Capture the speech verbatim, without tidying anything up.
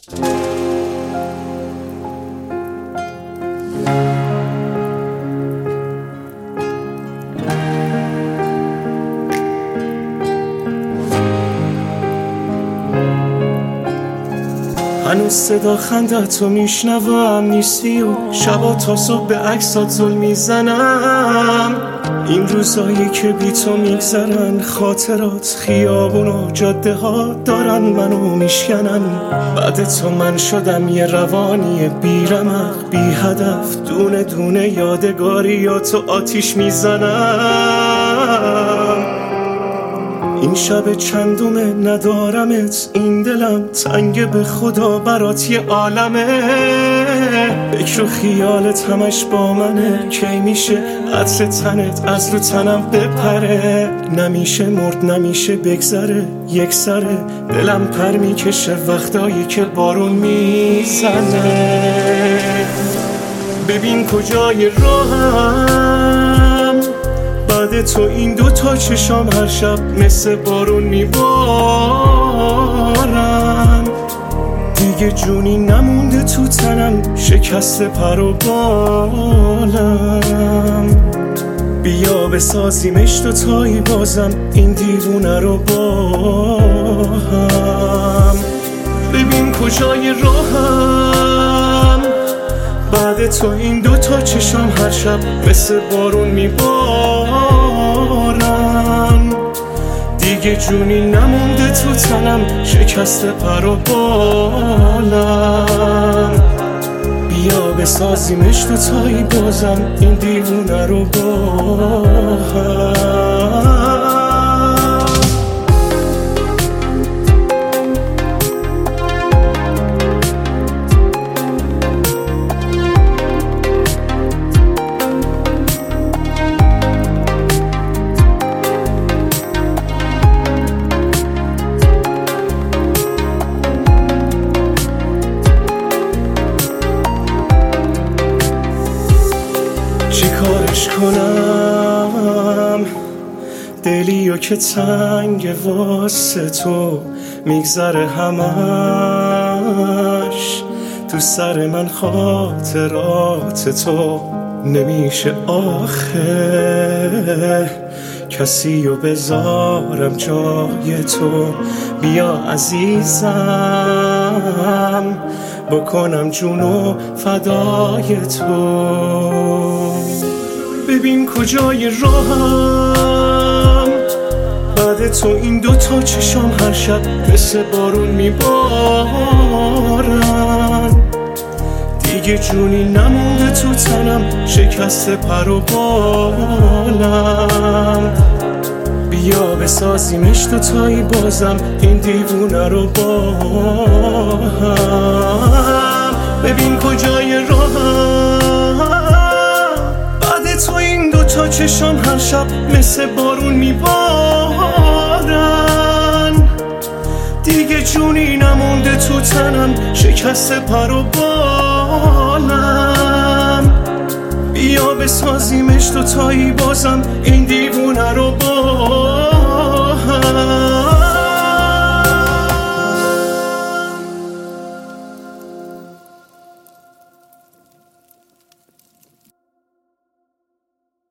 هنوز صدا خندتو میشنوم نیستی و شبا تا صبح به عکسات زل میزنم. این روزایی که بی تو میگذرن، خاطرات خیابون و جاده ها دارن منو میشکنن. بعد تو من شدم یه روانی بی رمق بی هدف، دونه دونه یادگاریاتو آتیش میزنم. این شب چندومه ندارمت، این دلم تنگ به خدا برات یه عالمه. فکر و خیالت همش با منه، کی میشه عطر تنت از رو تنم بپره. نمیشه مرد نمیشه بگذره یک سره، دلم پر میکشه وقتایی که بارون میزنه. ببین کجای راهم، بعد تو این دوتا چشام هر شب مثل بارون میبارن. دیگه جونی نمونده تو تنم، شکست پر و بالم. بیا بسازیمش دوتایی بازم این دیوونه رو با هم. ببین کجای راهم، بعد تو این دوتا چشام هر شب مثل بارون میبارن. دیگه جونی نمونده تو تنم، شکست پر و بالم. بیا بسازیمش دوتایی بازم این دیوونه رو با هم. چی کارش کنم دلیو که تنگ واسه تو میگذره همش تو سر من. خاطرات تو نمیشه آخه کسی رو بذارم جای تو. بیا عزیزم بکنم جونو فدای تو. ببین کجای راهم، بعد تو این دوتا چشام هر شب مثل بارون میبارن. دیگه جونی نمونده تو تنم، شکست پر و بالم. بیا بسازیمش دوتایی بازم این دیوونه رو با هم. ببین کجای راهم، بعد تو این دوتا چشام هر شب مثل بارون میبارن. دیگه جونی نمونده تو تنم، شکست پر و بالم. بیا بسازیمش دوتایی بازم این دیوونه